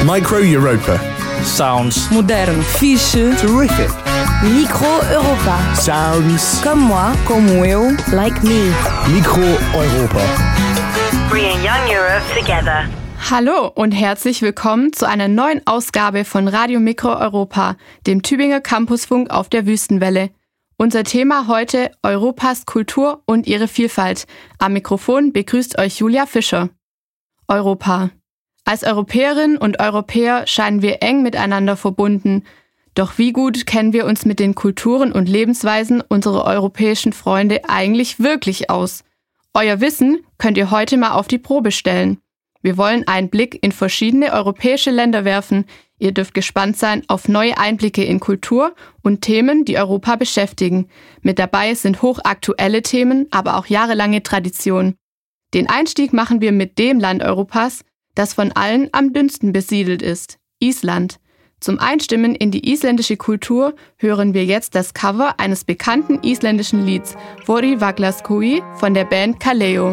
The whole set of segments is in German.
Micro Europa. Sounds Modern. Fiche. Terrific. Micro Europa. Sounds. Comme moi. Como eu. Like me. Micro Europa. Bringing young Europe together. Hallo und herzlich willkommen zu einer neuen Ausgabe von Radio Micro Europa, dem Tübinger Campusfunk auf der Wüstenwelle. Unser Thema heute: Europas Kultur und ihre Vielfalt. Am Mikrofon begrüßt euch Julia Fischer. Europa. Als Europäerinnen und Europäer scheinen wir eng miteinander verbunden. Doch wie gut kennen wir uns mit den Kulturen und Lebensweisen unserer europäischen Freunde eigentlich wirklich aus? Euer Wissen könnt ihr heute mal auf die Probe stellen. Wir wollen einen Blick in verschiedene europäische Länder werfen. Ihr dürft gespannt sein auf neue Einblicke in Kultur und Themen, die Europa beschäftigen. Mit dabei sind hochaktuelle Themen, aber auch jahrelange Traditionen. Den Einstieg machen wir mit dem Land Europas, das von allen am dünnsten besiedelt ist: Island. Zum Einstimmen in die isländische Kultur hören wir jetzt das Cover eines bekannten isländischen Lieds, Vori Vaglaskoi von der Band Kaleo.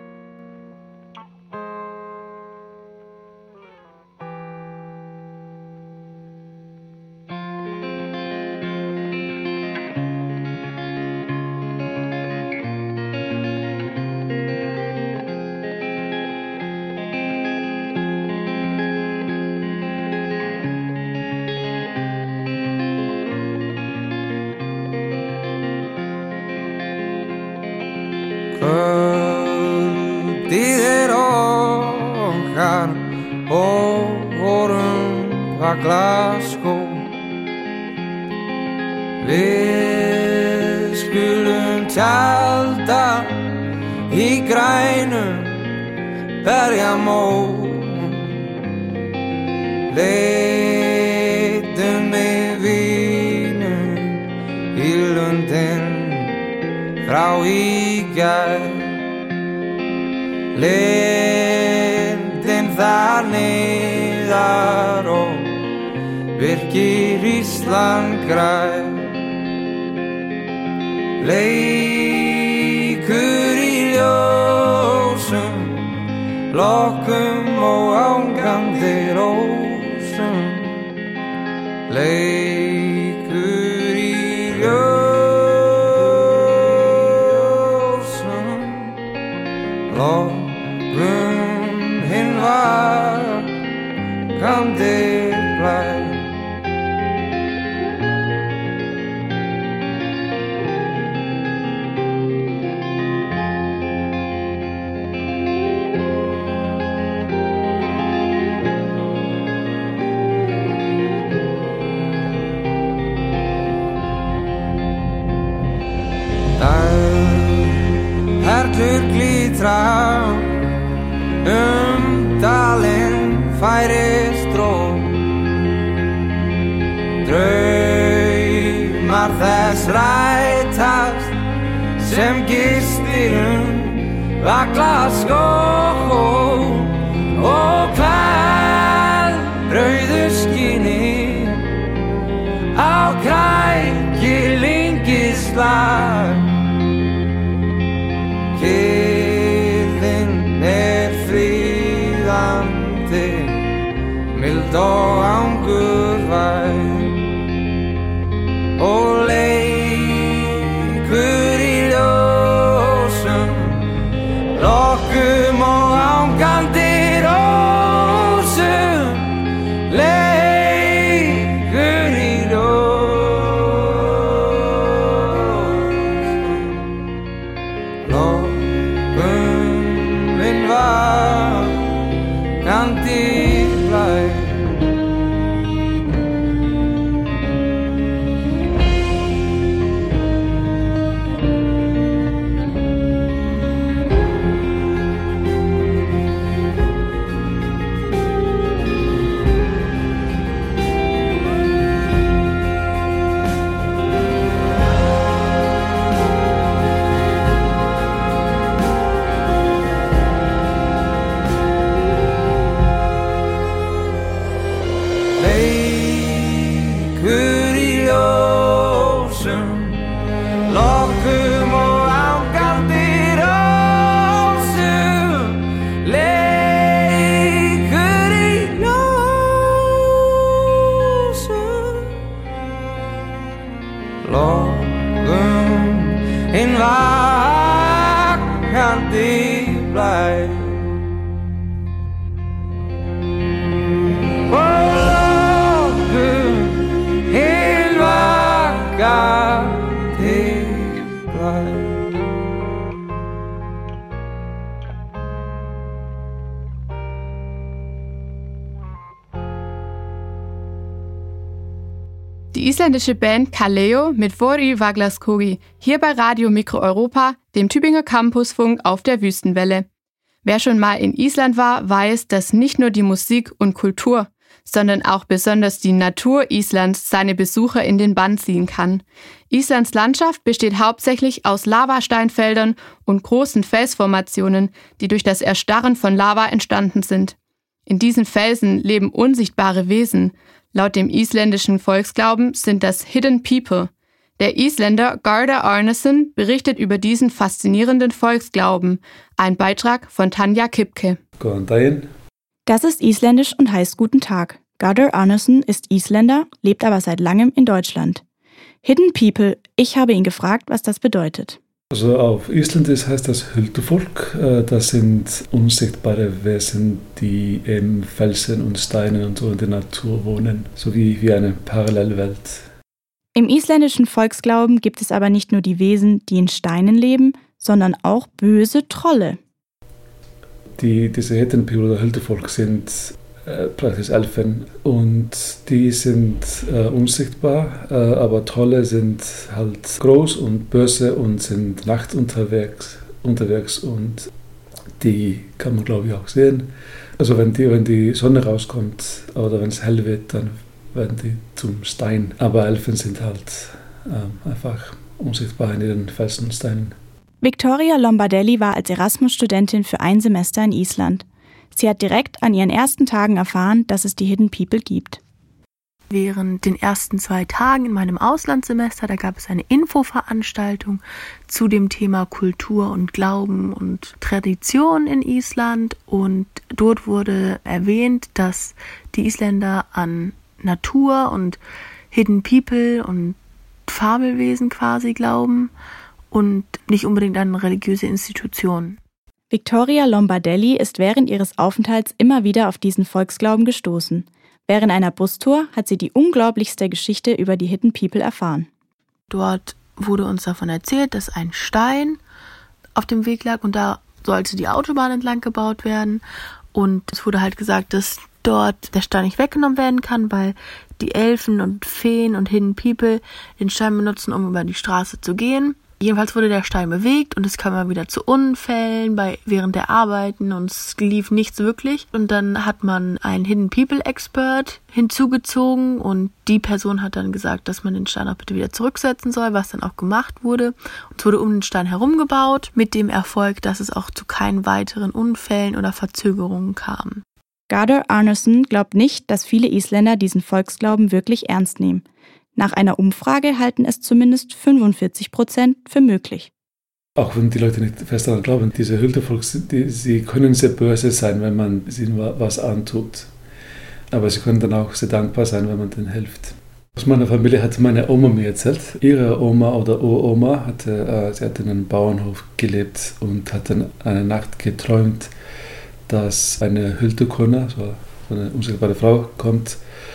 Kvöldið okkar og vorum Glasgow. Við skulum tjalda í grænum berjamóum. Leitum með vínum í lundin frá í gær. Lindin þar niðar og virkir Ísland grær. Leikur í ljósum, lokkum og ángandi rósum. Leikur í ljósum, lokkum hinn vakandi blær. Perlur glitra dalinn færist dró. Draumar þess rætast sem gistir Glasgow og hvað rauðu skíni á krækilingislag. Kyrrðin fríðandi, mild og angurvær. Og leikur í ljósum, lokkum og ángandi rósum. Leikur í ljósum, lokkum hinn vakandi blær. bleibt. Verloren in Vagate bleibt. Die isländische Band Kaleo mit Vori Vaglaskogi, hier bei Radio Mikro Europa, dem Tübinger Campusfunk auf der Wüstenwelle. Wer schon mal in Island war, weiß, dass nicht nur die Musik und Kultur, sondern auch besonders die Natur Islands seine Besucher in den Bann ziehen kann. Islands Landschaft besteht hauptsächlich aus Lavasteinfeldern und großen Felsformationen, die durch das Erstarren von Lava entstanden sind. In diesen Felsen leben unsichtbare Wesen. Laut dem isländischen Volksglauben sind das Hidden People. Der Isländer Garðar Arnason berichtet über diesen faszinierenden Volksglauben. Ein Beitrag von Tanja Kipke. Góðan daginn. Das ist isländisch und heißt Guten Tag. Garðar Arnason ist Isländer, lebt aber seit langem in Deutschland. Hidden People, ich habe ihn gefragt, was das bedeutet. Also auf Isländisch heißt das Huldufolk. Das sind unsichtbare Wesen, die im Felsen und Steinen und so in der Natur wohnen, so wie eine Parallelwelt. Im isländischen Volksglauben gibt es aber nicht nur die Wesen, die in Steinen leben, sondern auch böse Trolle. Diese Hidden People oder Huldufolk sind praktisch Elfen und die sind unsichtbar, aber Trolle sind halt groß und böse und sind nachts unterwegs und die kann man, glaube ich, auch sehen. Also wenn die Sonne rauskommt oder wenn es hell wird, dann werden die zum Stein. Aber Elfen sind halt einfach unsichtbar in ihren Felsen und Steinen. Victoria Lombardelli war als Erasmus-Studentin für ein Semester in Island. Sie hat direkt an ihren ersten Tagen erfahren, dass es die Hidden People gibt. Während den ersten 2 Tagen in meinem Auslandssemester, da gab es eine Infoveranstaltung zu dem Thema Kultur und Glauben und Tradition in Island. Und dort wurde erwähnt, dass die Isländer an Natur und Hidden People und Fabelwesen quasi glauben und nicht unbedingt an religiöse Institutionen. Victoria Lombardelli ist während ihres Aufenthalts immer wieder auf diesen Volksglauben gestoßen. Während einer Bustour hat sie die unglaublichste Geschichte über die Hidden People erfahren. Dort wurde uns davon erzählt, dass ein Stein auf dem Weg lag und da sollte die Autobahn entlang gebaut werden. Und es wurde halt gesagt, dass dort der Stein nicht weggenommen werden kann, weil die Elfen und Feen und Hidden People den Stein benutzen, um über die Straße zu gehen. Jedenfalls wurde der Stein bewegt und es kam mal wieder zu Unfällen während der Arbeiten und es lief nichts wirklich. Und dann hat man einen Hidden People Expert hinzugezogen und die Person hat dann gesagt, dass man den Stein auch bitte wieder zurücksetzen soll, was dann auch gemacht wurde. Und es wurde um den Stein herum gebaut, mit dem Erfolg, dass es auch zu keinen weiteren Unfällen oder Verzögerungen kam. Garðar Arnason glaubt nicht, dass viele Isländer diesen Volksglauben wirklich ernst nehmen. Nach einer Umfrage halten es zumindest 45% für möglich. Auch wenn die Leute nicht fest daran glauben, diese Huldufolk, sie können sehr böse sein, wenn man ihnen was antut. Aber sie können dann auch sehr dankbar sein, wenn man denen hilft. Aus meiner Familie hat meine Oma mir erzählt. Ihre Oma oder Uroma sie hat in einem Bauernhof gelebt und hat dann eine Nacht geträumt, dass eine Huldukona, so eine unsichtbare Frau, kommt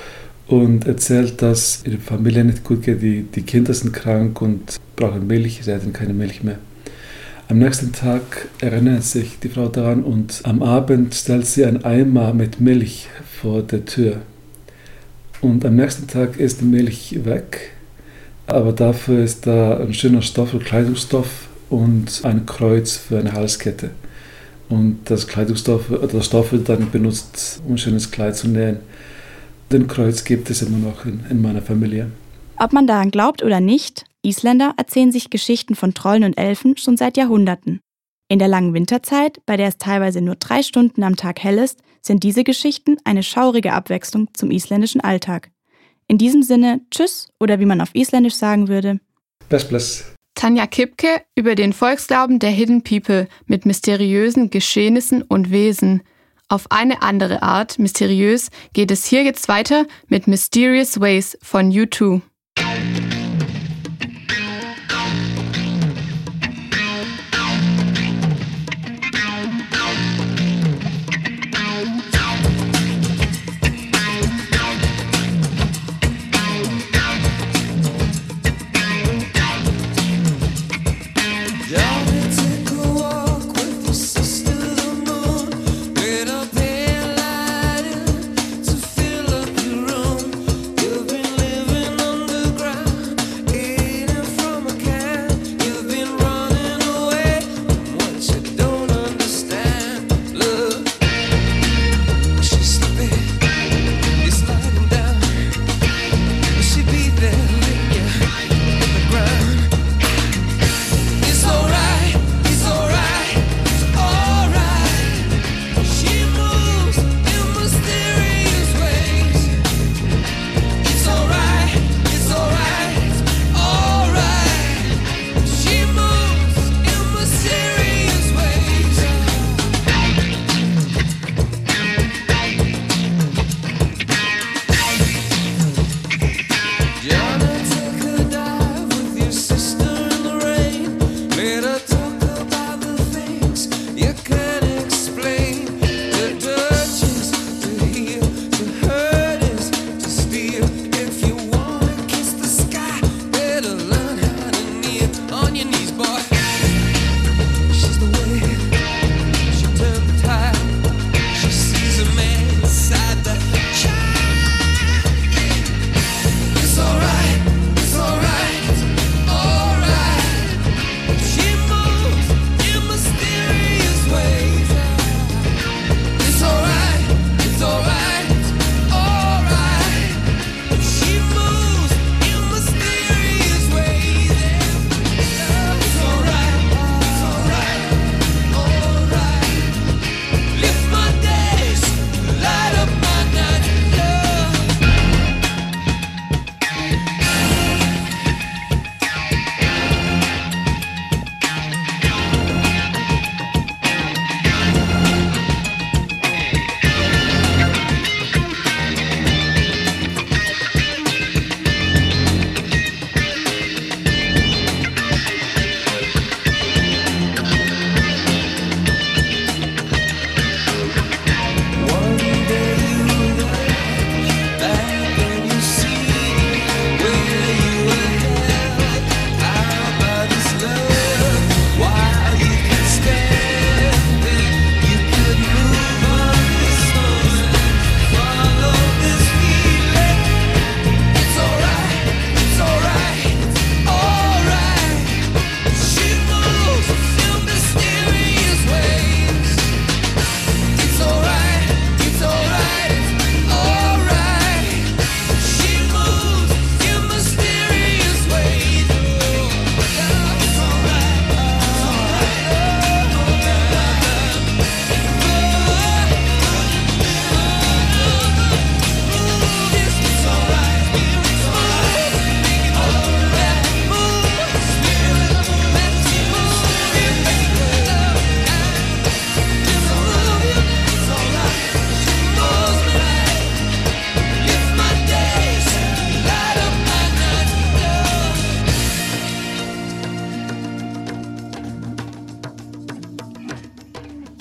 und erzählt, dass ihre Familie nicht gut geht, die Kinder sind krank und brauchen Milch, sie hatten keine Milch mehr. Am nächsten Tag erinnert sich die Frau daran und am Abend stellt sie einen Eimer mit Milch vor der Tür. Und am nächsten Tag ist die Milch weg, aber dafür ist da ein schöner Stoff, ein Kleidungsstoff und ein Kreuz für eine Halskette. Und das Kleidungsstoff, das Stoff wird dann benutzt, um ein schönes Kleid zu nähen. Den Kreuz gibt es immer noch in meiner Familie. Ob man daran glaubt oder nicht, Isländer erzählen sich Geschichten von Trollen und Elfen schon seit Jahrhunderten. In der langen Winterzeit, bei der es teilweise nur 3 Stunden am Tag hell ist, sind diese Geschichten eine schaurige Abwechslung zum isländischen Alltag. In diesem Sinne, tschüss oder wie man auf Isländisch sagen würde, Bless, bless. Tanja Kipke über den Volksglauben der Hidden People mit mysteriösen Geschehnissen und Wesen. Auf eine andere Art mysteriös geht es hier jetzt weiter mit Mysterious Ways von U2.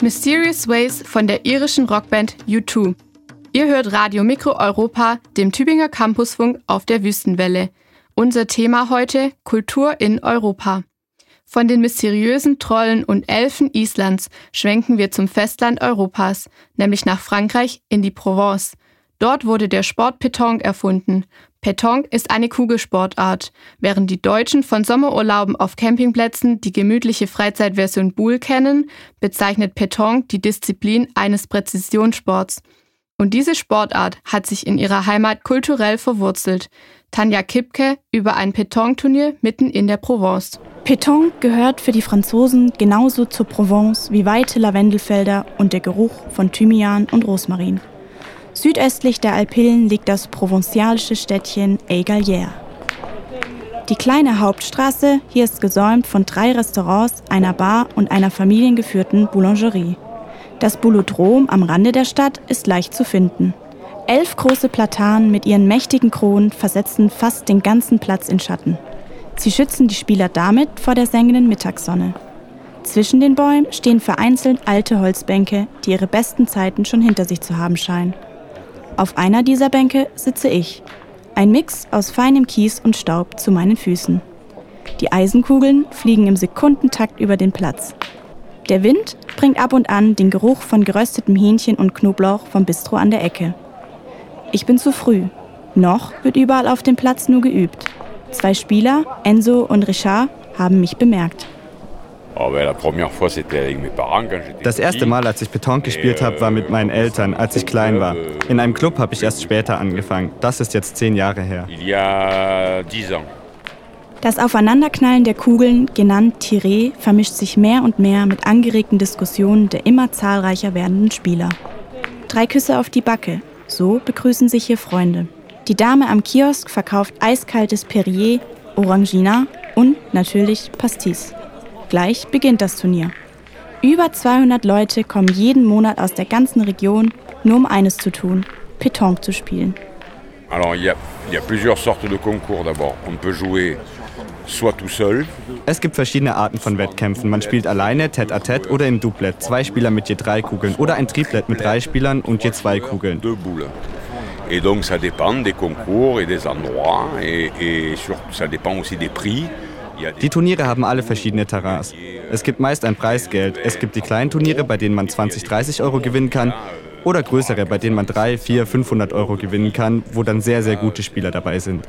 Mysterious Ways von der irischen Rockband U2. Ihr hört Radio Mikro Europa, dem Tübinger Campusfunk auf der Wüstenwelle. Unser Thema heute: Kultur in Europa. Von den mysteriösen Trollen und Elfen Islands schwenken wir zum Festland Europas, nämlich nach Frankreich in die Provence. Dort wurde der Sport Pétanque erfunden. Pétanque ist eine Kugelsportart. Während die Deutschen von Sommerurlauben auf Campingplätzen die gemütliche Freizeitversion Boule kennen, bezeichnet Pétanque die Disziplin eines Präzisionssports. Und diese Sportart hat sich in ihrer Heimat kulturell verwurzelt. Tanja Kipke über ein Pétanque-Turnier mitten in der Provence. Pétanque gehört für die Franzosen genauso zur Provence wie weite Lavendelfelder und der Geruch von Thymian und Rosmarin. Südöstlich der Alpillen liegt das provenzialische Städtchen Ay-Gallière. Die kleine Hauptstraße hier ist gesäumt von 3 Restaurants, einer Bar und einer familiengeführten Boulangerie. Das Boulodrom am Rande der Stadt ist leicht zu finden. 11 große Platanen mit ihren mächtigen Kronen versetzen fast den ganzen Platz in Schatten. Sie schützen die Spieler damit vor der sengenden Mittagssonne. Zwischen den Bäumen stehen vereinzelt alte Holzbänke, die ihre besten Zeiten schon hinter sich zu haben scheinen. Auf einer dieser Bänke sitze ich. Ein Mix aus feinem Kies und Staub zu meinen Füßen. Die Eisenkugeln fliegen im Sekundentakt über den Platz. Der Wind bringt ab und an den Geruch von geröstetem Hähnchen und Knoblauch vom Bistro an der Ecke. Ich bin zu früh. Noch wird überall auf dem Platz nur geübt. 2 Spieler, Enzo und Richard, haben mich bemerkt. Das erste Mal, als ich Pétanque gespielt habe, war mit meinen Eltern, als ich klein war. In einem Club habe ich erst später angefangen. Das ist jetzt 10 Jahre her. Das Aufeinanderknallen der Kugeln, genannt Tiré, vermischt sich mehr und mehr mit angeregten Diskussionen der immer zahlreicher werdenden Spieler. 3 Küsse auf die Backe, so begrüßen sich hier Freunde. Die Dame am Kiosk verkauft eiskaltes Perrier, Orangina und natürlich Pastis. Gleich beginnt das Turnier. Über 200 Leute kommen jeden Monat aus der ganzen Region, nur um eines zu tun: Pétanque zu spielen. Es gibt verschiedene Arten von Wettkämpfen. Man spielt alleine, tête-à-tête oder im Doublett. 2 Spieler mit je 3 Kugeln oder ein Triplett mit 3 Spielern und je 2 Kugeln. Et donc ça dépend des concours et des endroits et ça dépend aussi des prix. Die Turniere haben alle verschiedene Terrains. Es gibt meist ein Preisgeld. Es gibt die kleinen Turniere, bei denen man 20, 30 Euro gewinnen kann. Oder größere, bei denen man 3, 4, 500 Euro gewinnen kann, wo dann sehr, sehr gute Spieler dabei sind.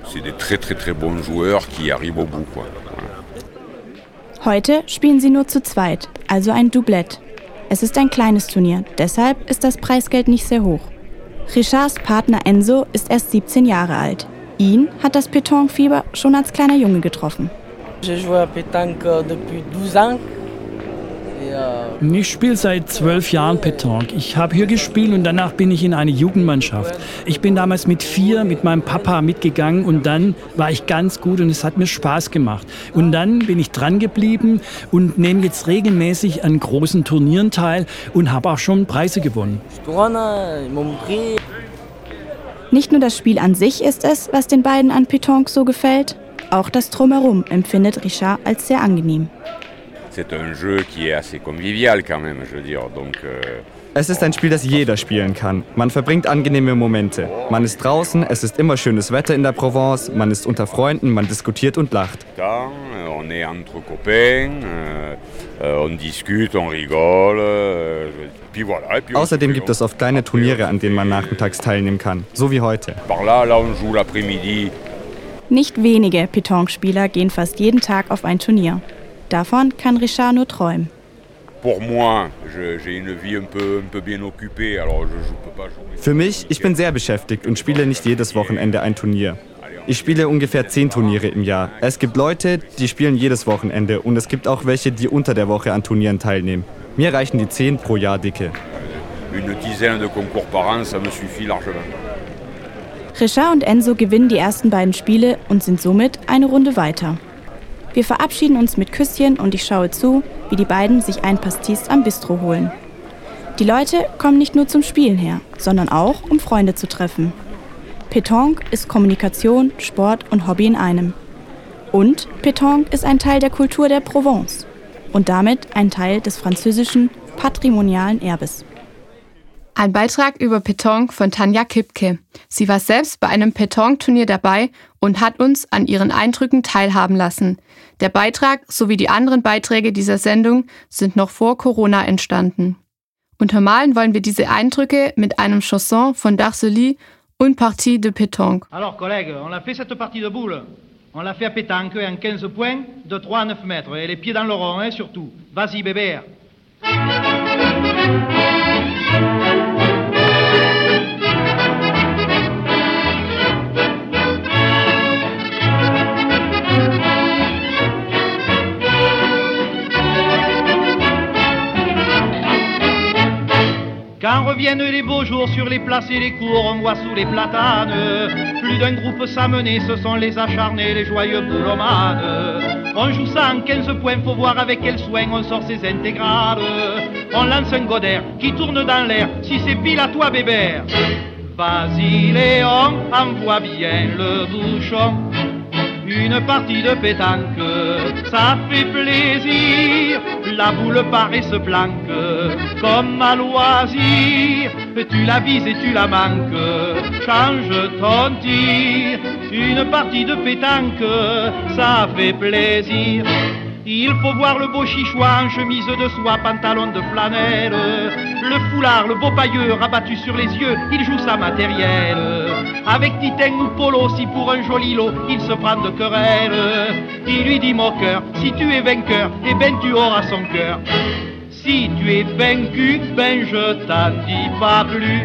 Heute spielen sie nur zu zweit, also ein Doublett. Es ist ein kleines Turnier, deshalb ist das Preisgeld nicht sehr hoch. Richards Partner Enzo ist erst 17 Jahre alt. Ihn hat das Pétanque-Fieber schon als kleiner Junge getroffen. Ich spiele seit 12 Jahren Pétanque. Ich habe hier gespielt und danach bin ich in eine Jugendmannschaft. Ich bin damals mit 4 mit meinem Papa mitgegangen und dann war ich ganz gut und es hat mir Spaß gemacht. Und dann bin ich dran geblieben und nehme jetzt regelmäßig an großen Turnieren teil und habe auch schon Preise gewonnen. Nicht nur das Spiel an sich ist es, was den beiden an Pétanque so gefällt, auch das Drumherum empfindet Richard als sehr angenehm. Es ist ein Spiel, das jeder spielen kann. Man verbringt angenehme Momente. Man ist draußen, es ist immer schönes Wetter in der Provence, man ist unter Freunden, man diskutiert und lacht. Außerdem gibt es oft kleine Turniere, an denen man nachmittags teilnehmen kann, so wie heute. Nicht wenige Pétanque-Spieler gehen fast jeden Tag auf ein Turnier. Davon kann Richard nur träumen. Für mich, ich bin sehr beschäftigt und spiele nicht jedes Wochenende ein Turnier. Ich spiele ungefähr 10 Turniere im Jahr. Es gibt Leute, die spielen jedes Wochenende und es gibt auch welche, die unter der Woche an Turnieren teilnehmen. Mir reichen die 10 pro Jahr dicke. Richard und Enzo gewinnen die ersten beiden Spiele und sind somit eine Runde weiter. Wir verabschieden uns mit Küsschen und ich schaue zu, wie die beiden sich ein Pastis am Bistro holen. Die Leute kommen nicht nur zum Spielen her, sondern auch, um Freunde zu treffen. Pétanque ist Kommunikation, Sport und Hobby in einem. Und Pétanque ist ein Teil der Kultur der Provence und damit ein Teil des französischen patrimonialen Erbes. Ein Beitrag über Pétanque von Tanja Kipke. Sie war selbst bei einem Pétanque-Turnier dabei und hat uns an ihren Eindrücken teilhaben lassen. Der Beitrag sowie die anderen Beiträge dieser Sendung sind noch vor Corona entstanden. Untermalen wollen wir diese Eindrücke mit einem Chanson von Darcely, Une partie de pétanque. Alors collègues, on a fait cette partie de boule. On l'a fait à pétanque en 15 points de 3 à 9 mètres. Et les pieds dans le rond, hein, surtout. Vas-y bébé. Quand reviennent les beaux jours sur les places et les cours, on voit sous les platanes plus d'un groupe s'amener, ce sont les acharnés, les joyeux boulomanes. On joue ça en 15 points, faut voir avec quel soin on sort ses intégrales. On lance un godère qui tourne dans l'air, si c'est pile à toi bébé. Vas-y Léon, envoie bien le bouchon. Une partie de pétanque, ça fait plaisir. La boule part et se planque comme à loisir. Tu la vises et tu la manques, change ton tir. Une partie de pétanque, ça fait plaisir. Il faut voir le beau chichois en chemise de soie, pantalon de flanelle. Le foulard, le beau pailleux rabattu sur les yeux, il joue sa matérielle. Avec Titin ou Polo, si pour un joli lot, il se prend de querelle. Il lui dit moqueur, si tu es vainqueur, eh ben tu auras son cœur. Si tu es vaincu, ben je t'en dis pas plus.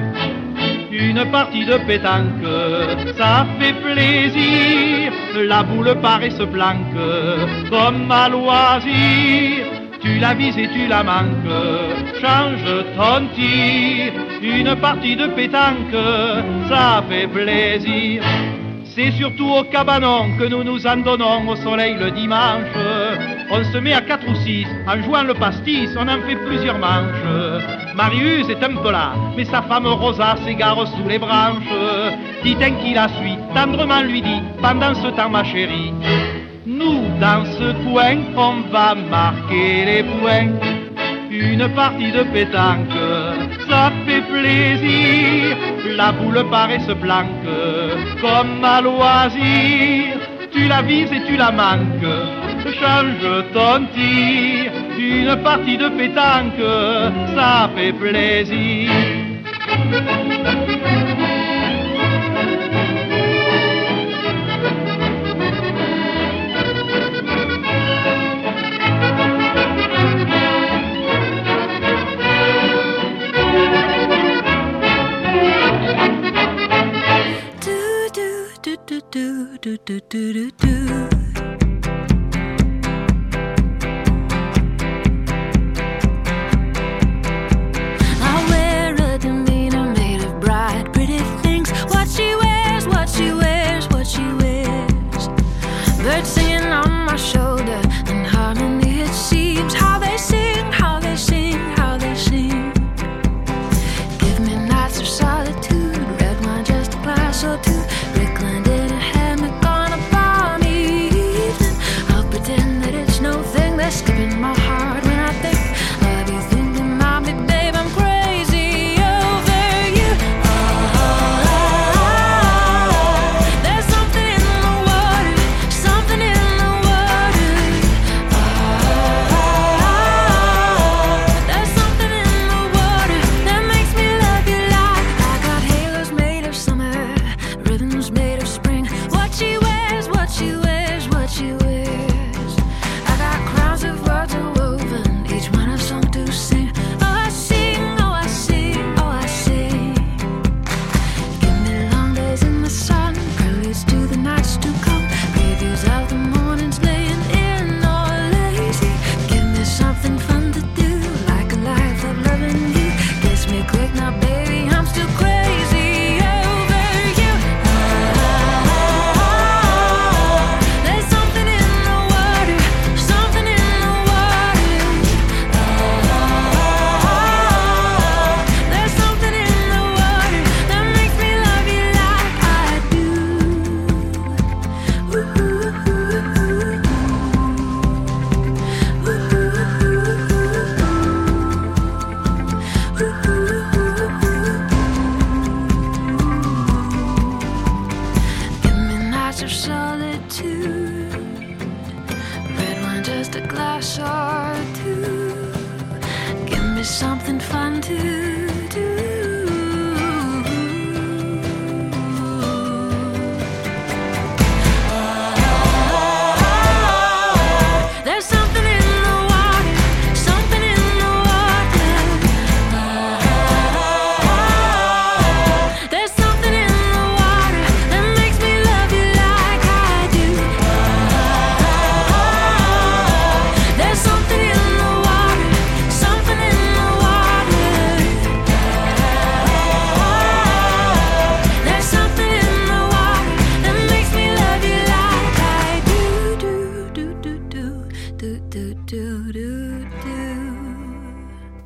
Une partie de pétanque, ça fait plaisir. La boule part et se planque comme à loisir. Tu la vises et tu la manques, change ton tir. Une partie de pétanque, ça fait plaisir. C'est surtout au cabanon que nous nous en donnons au soleil le dimanche. On se met à 4 ou 6, en jouant le pastis, on en fait plusieurs manches. Marius est un peu là, mais sa femme Rosa s'égare sous les branches. Titin qui la suit, tendrement lui dit, pendant ce temps ma chérie, nous dans ce coin, on va marquer les points. Une partie de pétanque, ça fait plaisir. La boule part et se planque comme à loisir. Tu la vises et tu la manques, change ton tir. Une partie de pétanque, ça fait plaisir.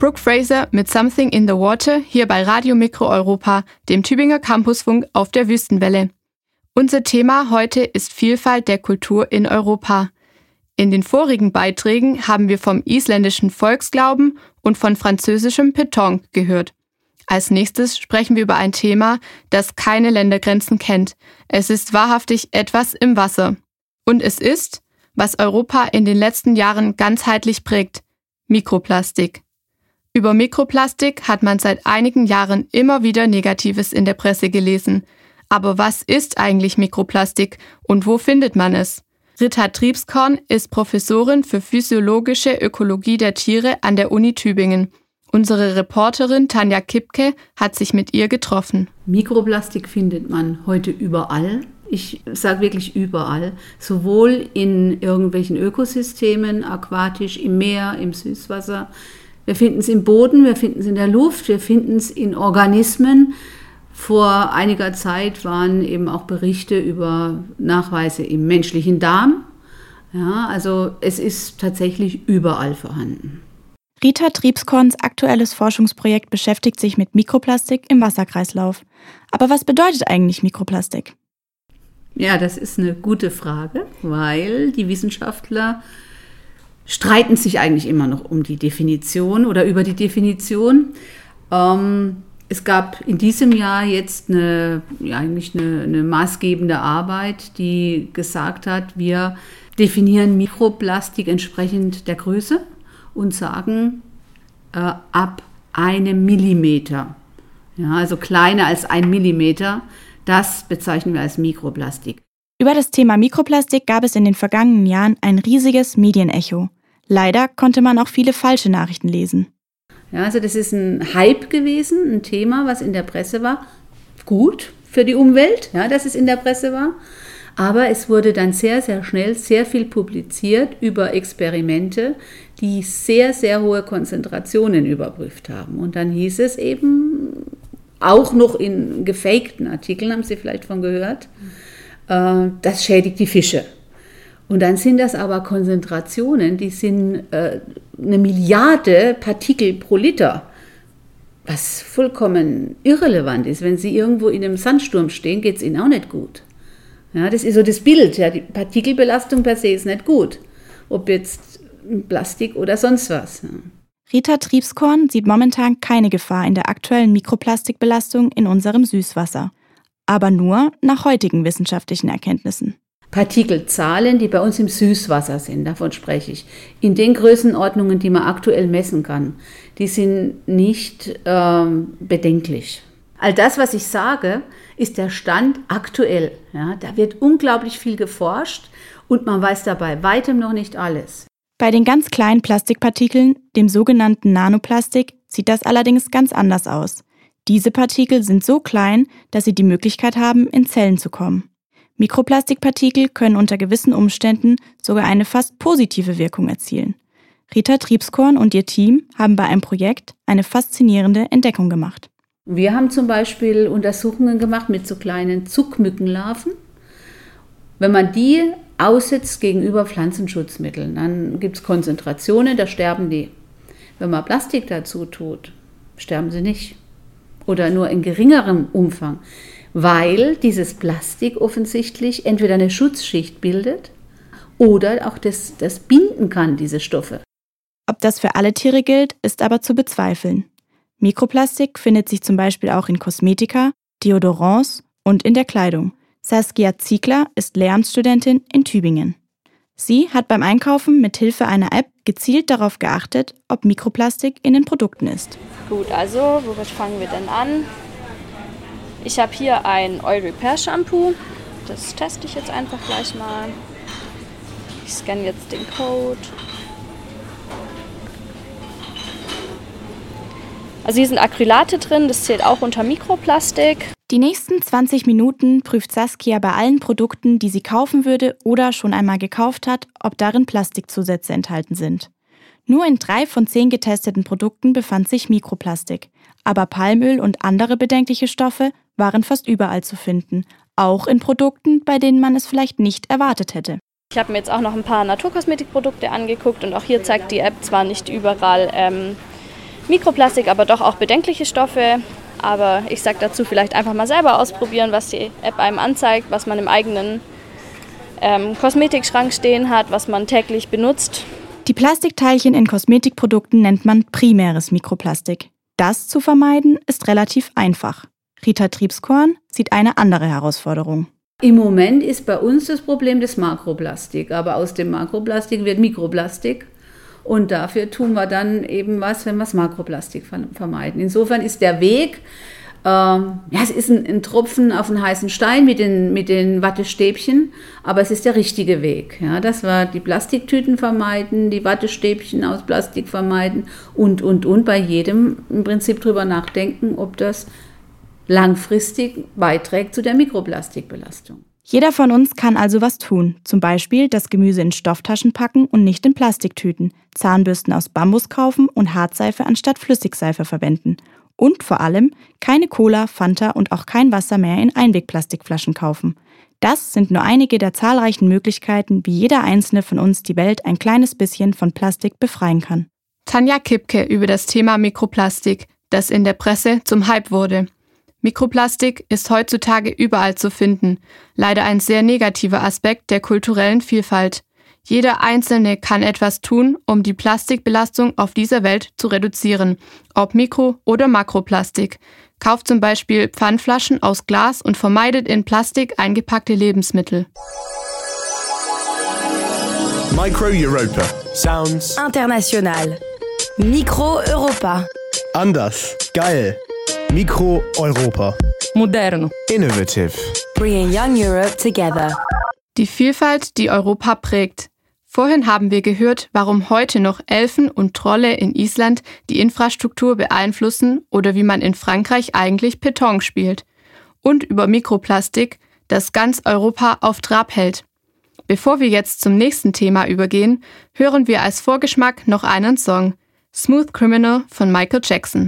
Brooke Fraser mit Something in the Water hier bei Radio Mikro Europa, dem Tübinger Campusfunk auf der Wüstenwelle. Unser Thema heute ist Vielfalt der Kultur in Europa. In den vorigen Beiträgen haben wir vom isländischen Volksglauben und von französischem Pétanque gehört. Als nächstes sprechen wir über ein Thema, das keine Ländergrenzen kennt. Es ist wahrhaftig etwas im Wasser. Und es ist, was Europa in den letzten Jahren ganzheitlich prägt: Mikroplastik. Über Mikroplastik hat man seit einigen Jahren immer wieder Negatives in der Presse gelesen. Aber was ist eigentlich Mikroplastik und wo findet man es? Rita Triebskorn ist Professorin für physiologische Ökologie der Tiere an der Uni Tübingen. Unsere Reporterin Tanja Kipke hat sich mit ihr getroffen. Mikroplastik findet man heute überall. Ich sage wirklich überall. Sowohl in irgendwelchen Ökosystemen, aquatisch, im Meer, im Süßwasser. Wir finden es im Boden, wir finden es in der Luft, wir finden es in Organismen. Vor einiger Zeit waren eben auch Berichte über Nachweise im menschlichen Darm. Ja, also es ist tatsächlich überall vorhanden. Rita Triebskorns aktuelles Forschungsprojekt beschäftigt sich mit Mikroplastik im Wasserkreislauf. Aber was bedeutet eigentlich Mikroplastik? Ja, das ist eine gute Frage, weil die Wissenschaftler streiten sich eigentlich immer noch um die Definition oder über die Definition. Es gab in diesem Jahr jetzt eine maßgebende Arbeit, die gesagt hat, wir definieren Mikroplastik entsprechend der Größe und sagen ab 1 Millimeter, ja, also kleiner als 1 Millimeter, das bezeichnen wir als Mikroplastik. Über das Thema Mikroplastik gab es in den vergangenen Jahren ein riesiges Medienecho. Leider konnte man auch viele falsche Nachrichten lesen. Ja, also das ist ein Hype gewesen, ein Thema, was in der Presse war. Gut für die Umwelt, ja, dass es in der Presse war. Aber es wurde dann sehr, sehr schnell sehr viel publiziert über Experimente, die sehr, sehr hohe Konzentrationen überprüft haben. Und dann hieß es eben, auch noch in gefakten Artikeln, haben Sie vielleicht von gehört, das schädigt die Fische. Und dann sind das aber Konzentrationen, die sind 1 Milliarde Partikel pro Liter, was vollkommen irrelevant ist. Wenn Sie irgendwo in einem Sandsturm stehen, geht es Ihnen auch nicht gut. Ja, das ist so das Bild. Ja, die Partikelbelastung per se ist nicht gut, ob jetzt Plastik oder sonst was. Ja. Rita Triebskorn sieht momentan keine Gefahr in der aktuellen Mikroplastikbelastung in unserem Süßwasser. Aber nur nach heutigen wissenschaftlichen Erkenntnissen. Partikelzahlen, die bei uns im Süßwasser sind, davon spreche ich, in den Größenordnungen, die man aktuell messen kann, die sind nicht bedenklich. All das, was ich sage, ist der Stand aktuell. Ja, da wird unglaublich viel geforscht und man weiß dabei weitem noch nicht alles. Bei den ganz kleinen Plastikpartikeln, dem sogenannten Nanoplastik, sieht das allerdings ganz anders aus. Diese Partikel sind so klein, dass sie die Möglichkeit haben, in Zellen zu kommen. Mikroplastikpartikel können unter gewissen Umständen sogar eine fast positive Wirkung erzielen. Rita Triebskorn und ihr Team haben bei einem Projekt eine faszinierende Entdeckung gemacht. Wir haben zum Beispiel Untersuchungen gemacht mit so kleinen Zuckmückenlarven. Wenn man die aussetzt gegenüber Pflanzenschutzmitteln, dann gibt es Konzentrationen, da sterben die. Wenn man Plastik dazu tut, sterben sie nicht. Oder nur in geringerem Umfang, weil dieses Plastik offensichtlich entweder eine Schutzschicht bildet oder auch das binden kann, diese Stoffe. Ob das für alle Tiere gilt, ist aber zu bezweifeln. Mikroplastik findet sich zum Beispiel auch in Kosmetika, Deodorants und in der Kleidung. Saskia Ziegler ist Lehramtsstudentin in Tübingen. Sie hat beim Einkaufen mit Hilfe einer App gezielt darauf geachtet, ob Mikroplastik in den Produkten ist. Gut, also womit fangen wir denn an? Ich habe hier ein Oil Repair Shampoo. Das teste ich jetzt einfach gleich mal. Ich scanne jetzt den Code. Also hier sind Acrylate drin, das zählt auch unter Mikroplastik. Die nächsten 20 Minuten prüft Saskia bei allen Produkten, die sie kaufen würde oder schon einmal gekauft hat, ob darin Plastikzusätze enthalten sind. Nur in 3 von 10 getesteten Produkten befand sich Mikroplastik. Aber Palmöl und andere bedenkliche Stoffe waren fast überall zu finden. Auch in Produkten, bei denen man es vielleicht nicht erwartet hätte. Ich habe mir jetzt auch noch ein paar Naturkosmetikprodukte angeguckt und auch hier zeigt die App zwar nicht überall Mikroplastik, aber doch auch bedenkliche Stoffe. Aber ich sage dazu, vielleicht einfach mal selber ausprobieren, was die App einem anzeigt, was man im eigenen Kosmetikschrank stehen hat, was man täglich benutzt. Die Plastikteilchen in Kosmetikprodukten nennt man primäres Mikroplastik. Das zu vermeiden ist relativ einfach. Rita Triebskorn sieht eine andere Herausforderung. Im Moment ist bei uns das Problem das Makroplastik, aber aus dem Makroplastik wird Mikroplastik und dafür tun wir dann eben was, wenn wir das Makroplastik vermeiden. Insofern ist der Weg, es ist ein Tropfen auf einen heißen Stein mit den Wattestäbchen, aber es ist der richtige Weg, ja, dass wir die Plastiktüten vermeiden, die Wattestäbchen aus Plastik vermeiden und bei jedem im Prinzip drüber nachdenken, ob das langfristig beiträgt zu der Mikroplastikbelastung. Jeder von uns kann also was tun. Zum Beispiel das Gemüse in Stofftaschen packen und nicht in Plastiktüten, Zahnbürsten aus Bambus kaufen und Hartseife anstatt Flüssigseife verwenden. Und vor allem keine Cola, Fanta und auch kein Wasser mehr in Einwegplastikflaschen kaufen. Das sind nur einige der zahlreichen Möglichkeiten, wie jeder Einzelne von uns die Welt ein kleines bisschen von Plastik befreien kann. Tanja Kipke über das Thema Mikroplastik, das in der Presse zum Hype wurde. Mikroplastik ist heutzutage überall zu finden, leider ein sehr negativer Aspekt der kulturellen Vielfalt. Jeder Einzelne kann etwas tun, um die Plastikbelastung auf dieser Welt zu reduzieren, ob Mikro- oder Makroplastik. Kauft zum Beispiel Pfandflaschen aus Glas und vermeidet in Plastik eingepackte Lebensmittel. Micro Europa. Sounds international. Micro Europa. Anders. Geil. Micro Europa. Moderno. Innovative. Bringing young Europe together. Die Vielfalt, die Europa prägt. Vorhin haben wir gehört, warum heute noch Elfen und Trolle in Island die Infrastruktur beeinflussen oder wie man in Frankreich eigentlich Pétanque spielt. Und über Mikroplastik, das ganz Europa auf Trab hält. Bevor wir jetzt zum nächsten Thema übergehen, hören wir als Vorgeschmack noch einen Song. Smooth Criminal von Michael Jackson.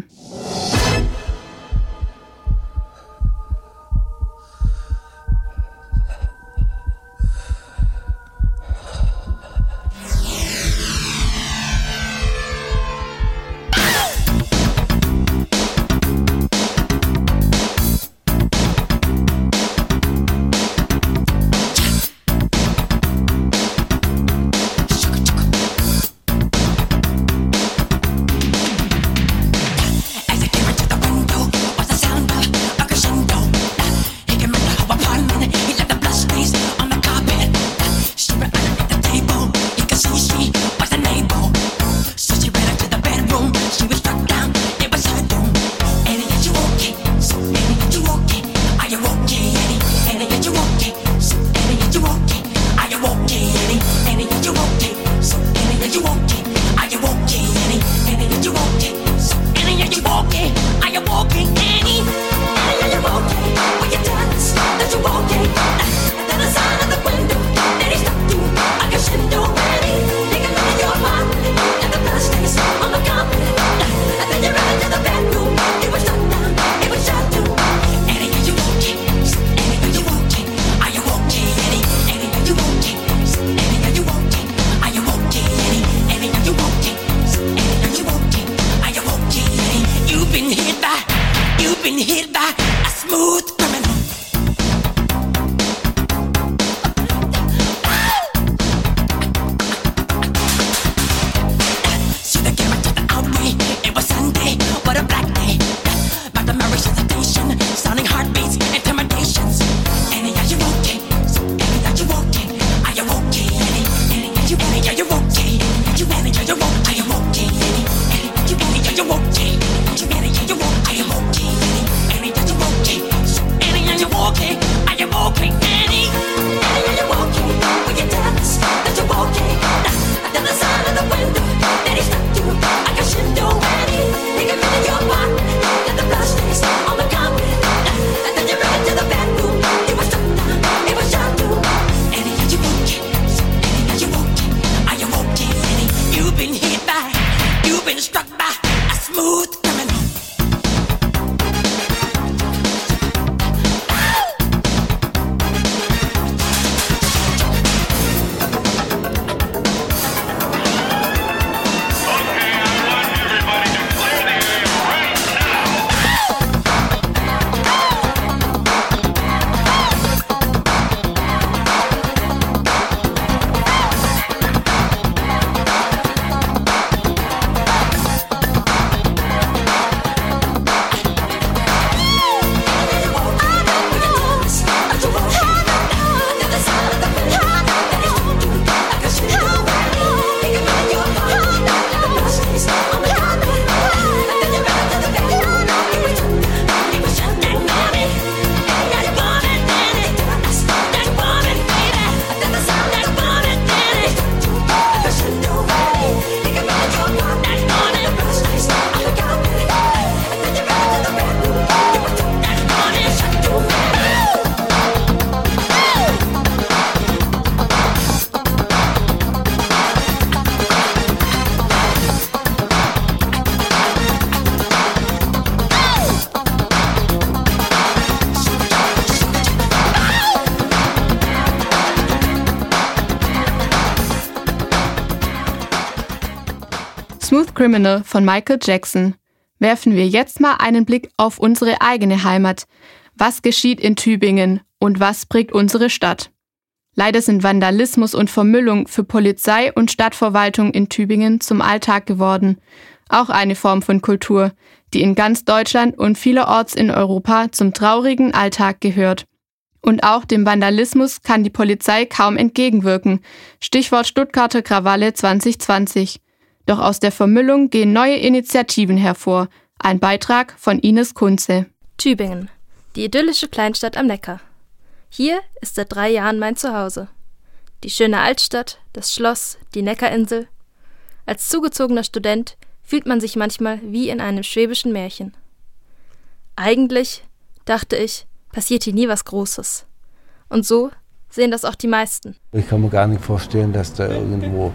Criminal von Michael Jackson. Werfen wir jetzt mal einen Blick auf unsere eigene Heimat. Was geschieht in Tübingen und was prägt unsere Stadt? Leider sind Vandalismus und Vermüllung für Polizei und Stadtverwaltung in Tübingen zum Alltag geworden. Auch eine Form von Kultur, die in ganz Deutschland und vielerorts in Europa zum traurigen Alltag gehört. Und auch dem Vandalismus kann die Polizei kaum entgegenwirken. Stichwort Stuttgarter Krawalle 2020. Doch aus der Vermüllung gehen neue Initiativen hervor. Ein Beitrag von Ines Kunze. Tübingen, die idyllische Kleinstadt am Neckar. Hier ist seit 3 Jahren mein Zuhause. Die schöne Altstadt, das Schloss, die Neckarinsel. Als zugezogener Student fühlt man sich manchmal wie in einem schwäbischen Märchen. Eigentlich, dachte ich, passiert hier nie was Großes. Und so sehen das auch die meisten. Ich kann mir gar nicht vorstellen, dass da irgendwo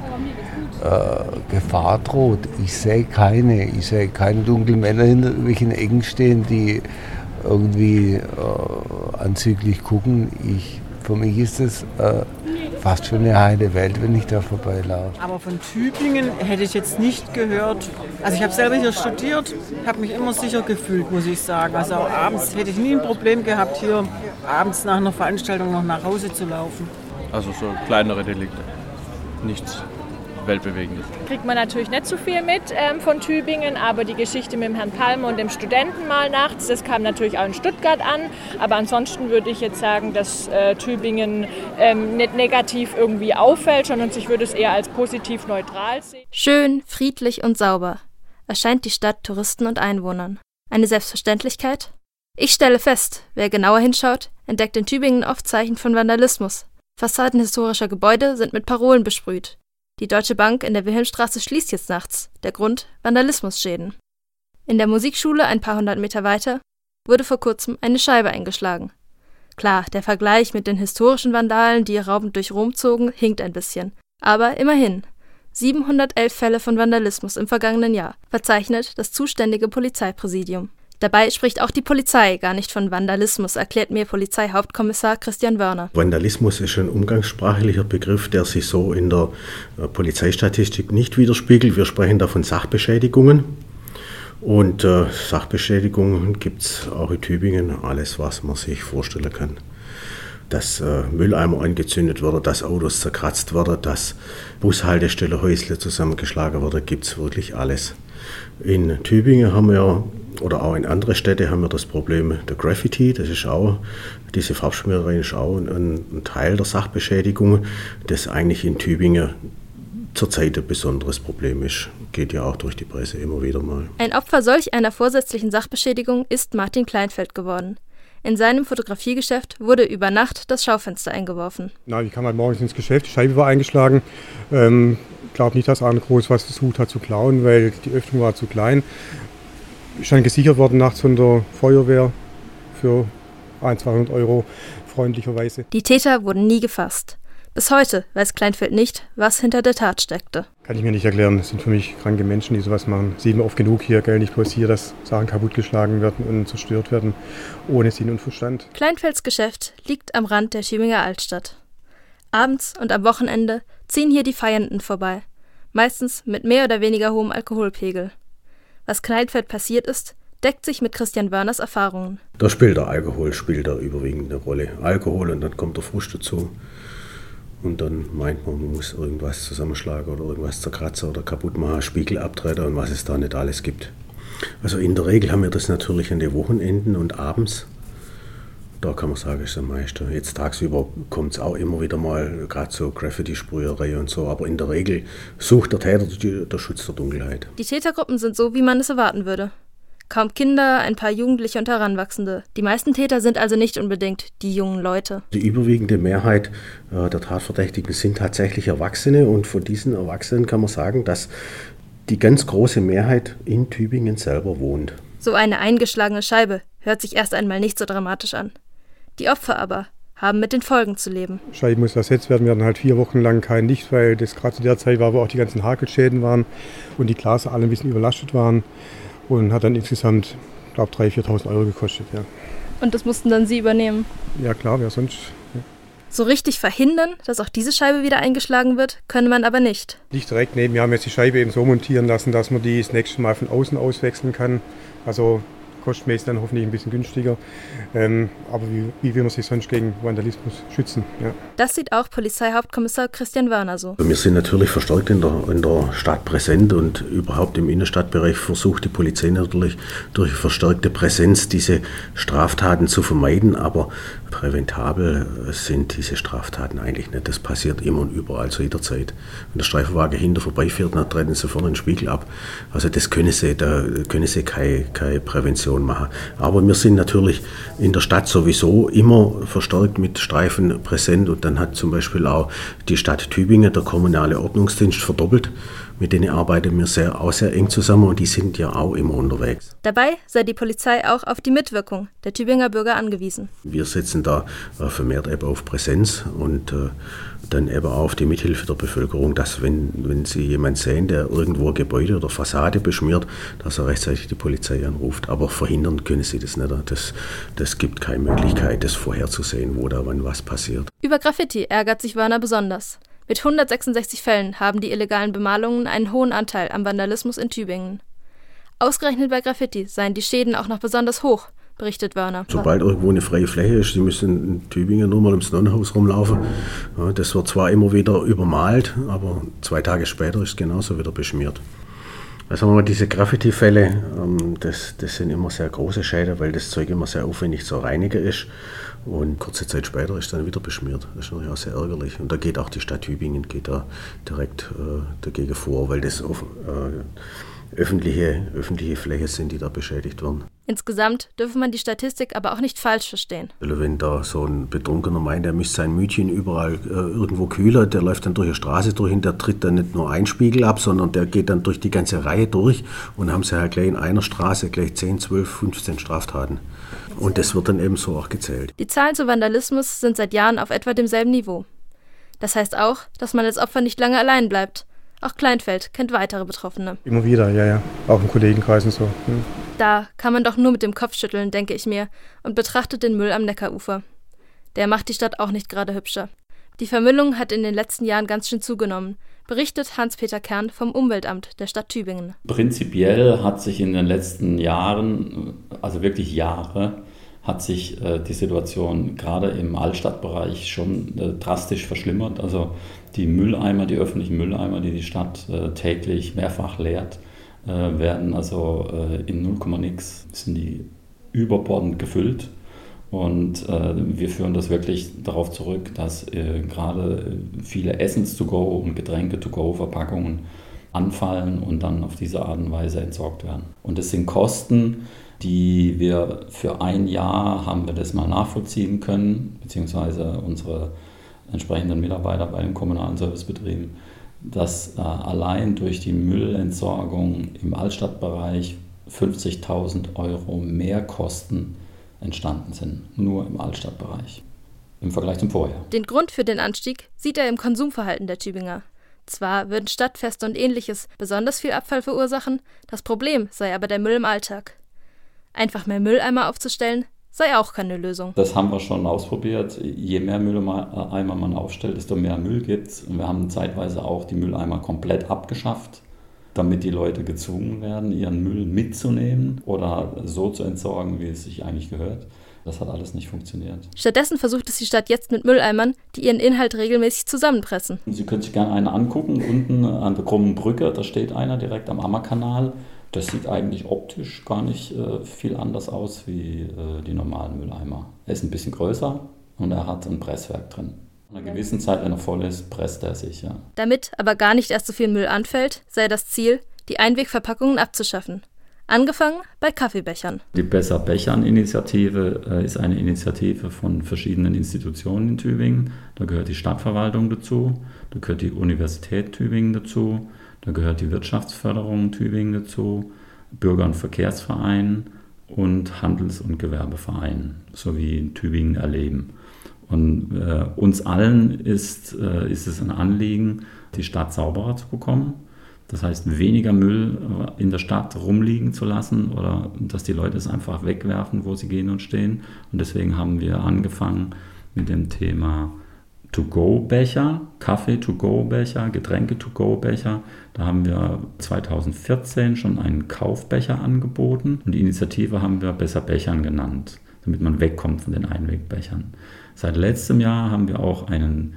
Gefahr droht. Ich sehe keine dunklen Männer hinter irgendwelchen Ecken stehen, die irgendwie anzüglich gucken. Für mich ist es fast schon eine heile Welt, wenn ich da vorbeilaufe. Aber von Tübingen hätte ich jetzt nicht gehört. Also ich habe selber hier studiert, habe mich immer sicher gefühlt, muss ich sagen. Also auch abends hätte ich nie ein Problem gehabt, hier abends nach einer Veranstaltung noch nach Hause zu laufen. Also so kleinere Delikte, nichts Weltbewegendes. Kriegt man natürlich nicht so viel mit von Tübingen, aber die Geschichte mit dem Herrn Palmer und dem Studenten mal nachts, das kam natürlich auch in Stuttgart an. Aber ansonsten würde ich jetzt sagen, dass Tübingen nicht negativ irgendwie auffällt, sondern ich würde es eher als positiv neutral sehen. Schön, friedlich und sauber erscheint die Stadt Touristen und Einwohnern. Eine Selbstverständlichkeit? Ich stelle fest, wer genauer hinschaut, entdeckt in Tübingen oft Zeichen von Vandalismus. Fassaden historischer Gebäude sind mit Parolen besprüht. Die Deutsche Bank in der Wilhelmstraße schließt jetzt nachts. Der Grund: Vandalismusschäden. In der Musikschule ein paar hundert Meter weiter wurde vor kurzem eine Scheibe eingeschlagen. Klar, der Vergleich mit den historischen Vandalen, die raubend durch Rom zogen, hinkt ein bisschen. Aber immerhin. 711 Fälle von Vandalismus im vergangenen Jahr, verzeichnet das zuständige Polizeipräsidium. Dabei spricht auch die Polizei gar nicht von Vandalismus, erklärt mir Polizeihauptkommissar Christian Wörner. Vandalismus ist ein umgangssprachlicher Begriff, der sich so in der Polizeistatistik nicht widerspiegelt. Wir sprechen da von Sachbeschädigungen. Und Sachbeschädigungen gibt es auch in Tübingen, alles, was man sich vorstellen kann. Dass Mülleimer angezündet werden, dass Autos zerkratzt werden, dass Bushaltestellen, Häusle zusammengeschlagen werden, gibt es wirklich alles. In Tübingen haben wir, oder auch in anderen Städten, haben wir das Problem der Graffiti. Das ist auch, diese Farbschmiererei ist auch ein Teil der Sachbeschädigung, das eigentlich in Tübingen zurzeit ein besonderes Problem ist. Geht ja auch durch die Presse immer wieder mal. Ein Opfer solch einer vorsätzlichen Sachbeschädigung ist Martin Kleinfeld geworden. In seinem Fotografiegeschäft wurde über Nacht das Schaufenster eingeworfen. Na, ich kam halt morgens ins Geschäft, die Scheibe war eingeschlagen. Ich glaube nicht, dass einer groß was versucht hat zu klauen, weil die Öffnung war zu klein. Ist dann gesichert worden nachts von der Feuerwehr für 100-200 € freundlicherweise. Die Täter wurden nie gefasst. Bis heute weiß Kleinfeld nicht, was hinter der Tat steckte. Kann ich mir nicht erklären. Das sind für mich kranke Menschen, die sowas machen. Sieht man oft genug hier, gell? Nicht bloß hier, dass Sachen kaputtgeschlagen werden und zerstört werden, ohne Sinn und Verstand. Kleinfelds Geschäft liegt am Rand der Tübinger Altstadt. Abends und am Wochenende ziehen hier die Feiernden vorbei. Meistens mit mehr oder weniger hohem Alkoholpegel. Was Kleinfeld passiert ist, deckt sich mit Christian Wörners Erfahrungen. Da spielt der Alkohol überwiegend eine Rolle. Alkohol und dann kommt der Frust dazu. Und dann meint man, man muss irgendwas zusammenschlagen oder irgendwas zerkratzen oder kaputt machen, Spiegel abtreten und was es da nicht alles gibt. Also in der Regel haben wir das natürlich an den Wochenenden und abends. Da kann man sagen, ist am meisten. Jetzt tagsüber kommt es auch immer wieder mal, gerade so Graffiti-Sprüherei und so. Aber in der Regel sucht der Täter den Schutz der Dunkelheit. Die Tätergruppen sind so, wie man es erwarten würde. Kaum Kinder, ein paar Jugendliche und Heranwachsende. Die meisten Täter sind also nicht unbedingt die jungen Leute. Die überwiegende Mehrheit der Tatverdächtigen sind tatsächlich Erwachsene. Und von diesen Erwachsenen kann man sagen, dass die ganz große Mehrheit in Tübingen selber wohnt. So eine eingeschlagene Scheibe hört sich erst einmal nicht so dramatisch an. Die Opfer aber haben mit den Folgen zu leben. Scheibe muss ersetzt werden. Wir hatten halt 4 Wochen lang kein Licht, weil das gerade zu der Zeit war, wo auch die ganzen Hakelschäden waren und die Gläser alle ein bisschen überlastet waren. Und hat dann insgesamt, glaube ich, 3.000, 4.000 € gekostet. Ja. Und das mussten dann Sie übernehmen? Ja klar, wer sonst. Ja. So richtig verhindern, dass auch diese Scheibe wieder eingeschlagen wird, könne man aber nicht. Nicht direkt nehmen, wir haben jetzt die Scheibe eben so montieren lassen, dass man die das nächste Mal von außen auswechseln kann. Also kostmäßig dann hoffentlich ein bisschen günstiger. Aber wie will man sich sonst gegen Vandalismus schützen? Ja. Das sieht auch Polizeihauptkommissar Christian Wörner so. Wir sind natürlich verstärkt in der Stadt präsent und überhaupt im Innenstadtbereich versucht die Polizei natürlich durch verstärkte Präsenz diese Straftaten zu vermeiden, aber präventabel sind diese Straftaten eigentlich nicht. Das passiert immer und überall zu jeder Zeit. Wenn der Streifenwagen hinter vorbeifährt, dann treten sie vorne den Spiegel ab. Also da können sie keine Prävention machen. Aber wir sind natürlich in der Stadt sowieso immer verstärkt mit Streifen präsent und dann hat zum Beispiel auch die Stadt Tübingen, der kommunale Ordnungsdienst, verdoppelt. Mit denen arbeiten wir sehr eng zusammen und die sind ja auch immer unterwegs. Dabei sei die Polizei auch auf die Mitwirkung der Tübinger Bürger angewiesen. Wir setzen da vermehrt eben auf Präsenz und dann eben auch auf die Mithilfe der Bevölkerung, dass wenn sie jemanden sehen, der irgendwo ein Gebäude oder Fassade beschmiert, dass er rechtzeitig die Polizei anruft. Aber verhindern können sie das nicht. Das gibt keine Möglichkeit, das vorherzusehen, wo da wann was passiert. Über Graffiti ärgert sich Wörner besonders. Mit 166 Fällen haben die illegalen Bemalungen einen hohen Anteil am Vandalismus in Tübingen. Ausgerechnet bei Graffiti seien die Schäden auch noch besonders hoch, berichtet Wörner. Sobald irgendwo eine freie Fläche ist, Sie müssen in Tübingen nur mal ums Nonnenhaus rumlaufen. Ja, das wird zwar immer wieder übermalt, aber 2 Tage später ist es genauso wieder beschmiert. Also diese Graffiti-Fälle, das sind immer sehr große Schäden, weil das Zeug immer sehr aufwendig zu reinigen ist. Und kurze Zeit später ist dann wieder beschmiert. Das ist natürlich auch sehr ärgerlich. Und da geht auch die Stadt Tübingen da direkt dagegen vor, weil das öffentliche Flächen sind, die da beschädigt werden. Insgesamt dürfe man die Statistik aber auch nicht falsch verstehen. Wenn da so ein Betrunkener meint, der müsste sein Mütchen überall irgendwo kühlen, der läuft dann durch die Straße durch und der tritt dann nicht nur einen Spiegel ab, sondern der geht dann durch die ganze Reihe durch und haben sie halt gleich in einer Straße gleich 10, 12, 15 Straftaten. Und das wird dann eben so auch gezählt. Die Zahlen zu Vandalismus sind seit Jahren auf etwa demselben Niveau. Das heißt auch, dass man als Opfer nicht lange allein bleibt. Auch Kleinfeld kennt weitere Betroffene. Immer wieder, ja. Auch im Kollegenkreis und so. Da kann man doch nur mit dem Kopf schütteln, denke ich mir, und betrachtet den Müll am Neckarufer. Der macht die Stadt auch nicht gerade hübscher. Die Vermüllung hat in den letzten Jahren ganz schön zugenommen, berichtet Hans-Peter Kern vom Umweltamt der Stadt Tübingen. Prinzipiell hat sich in den letzten Jahren, also wirklich Jahre, hat sich die Situation gerade im Altstadtbereich schon drastisch verschlimmert. Also die Mülleimer, die öffentlichen Mülleimer, die die Stadt täglich mehrfach leert, werden also in 0,nix sind die überbordend gefüllt. Und wir führen das wirklich darauf zurück, dass gerade viele Essens-to-go und Getränke-to-go-Verpackungen anfallen und dann auf diese Art und Weise entsorgt werden. Und das sind Kosten, die wir für ein Jahr haben wir das mal nachvollziehen können, beziehungsweise unsere entsprechenden Mitarbeiter bei den kommunalen Servicebetrieben, dass allein durch die Müllentsorgung im Altstadtbereich 50.000 € mehr Kosten entstanden sind, nur im Altstadtbereich, im Vergleich zum Vorjahr. Den Grund für den Anstieg sieht er im Konsumverhalten der Tübinger. Zwar würden Stadtfeste und Ähnliches besonders viel Abfall verursachen, das Problem sei aber der Müll im Alltag. Einfach mehr Mülleimer aufzustellen, sei auch keine Lösung. Das haben wir schon ausprobiert. Je mehr Mülleimer man aufstellt, desto mehr Müll gibt es. Und wir haben zeitweise auch die Mülleimer komplett abgeschafft, damit die Leute gezwungen werden, ihren Müll mitzunehmen oder so zu entsorgen, wie es sich eigentlich gehört. Das hat alles nicht funktioniert. Stattdessen versucht es die Stadt jetzt mit Mülleimern, die ihren Inhalt regelmäßig zusammenpressen. Sie können sich gerne einen angucken. Unten an der Krummen Brücke, da steht einer direkt am Ammerkanal. Das sieht eigentlich optisch gar nicht viel anders aus wie die normalen Mülleimer. Er ist ein bisschen größer und er hat ein Presswerk drin. An einer gewissen Zeit, wenn er voll ist, presst er sich, ja. Damit aber gar nicht erst so viel Müll anfällt, sei das Ziel, die Einwegverpackungen abzuschaffen. Angefangen bei Kaffeebechern. Die Besser-Bechern-Initiative ist eine Initiative von verschiedenen Institutionen in Tübingen. Da gehört die Stadtverwaltung dazu, da gehört die Universität Tübingen dazu, da gehört die Wirtschaftsförderung Tübingen dazu, Bürger- und Verkehrsverein und Handels- und Gewerbeverein sowie Tübingen Erleben. Und uns allen ist es ein Anliegen, die Stadt sauberer zu bekommen. Das heißt, weniger Müll in der Stadt rumliegen zu lassen oder dass die Leute es einfach wegwerfen, wo sie gehen und stehen. Und deswegen haben wir angefangen mit dem Thema To-Go-Becher, Kaffee-To-Go-Becher, Getränke-To-Go-Becher. Da haben wir 2014 schon einen Kaufbecher angeboten und die Initiative haben wir Besser Bechern genannt, damit man wegkommt von den Einwegbechern. Seit letztem Jahr haben wir auch einen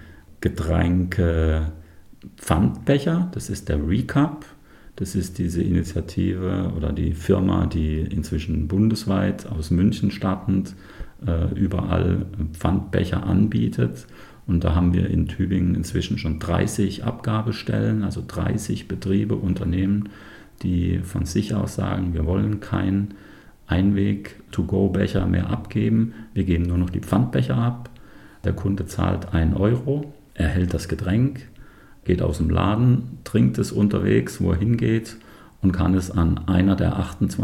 Getränke-Pfandbecher, das ist der Recap. Das ist diese Initiative oder die Firma, die inzwischen bundesweit aus München startend überall Pfandbecher anbietet. Und da haben wir in Tübingen inzwischen schon 30 Abgabestellen, also 30 Betriebe, Unternehmen, die von sich aus sagen, wir wollen keinen Einweg-To-Go-Becher mehr abgeben. Wir geben nur noch die Pfandbecher ab. Der Kunde zahlt 1 Euro, erhält das Getränk, geht aus dem Laden, trinkt es unterwegs, wo er hingeht und kann es an einer der